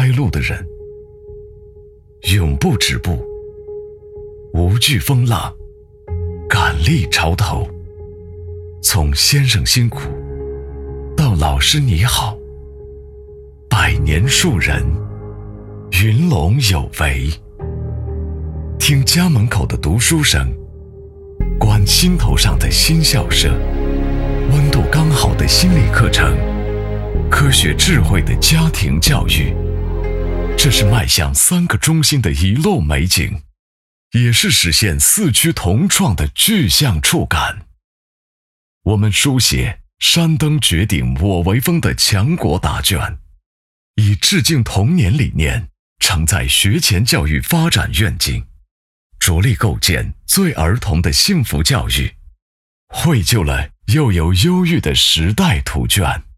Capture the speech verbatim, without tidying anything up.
开路的人，永不止步，无惧风浪，敢立潮头。从先生辛苦到老师你好，百年树人，云龙有为。听家门口的读书声，观心头上的新校舍，温度刚好的心理课程，科学智慧的家庭教育，这是迈向三个中心的一路美景，也是实现四区同创的具象触感。我们书写山登绝顶我为峰的强国答卷，以致敬童年理念，承载学前教育发展愿景，着力构建最儿童的幸福教育，绘就了又有忧郁的时代图卷。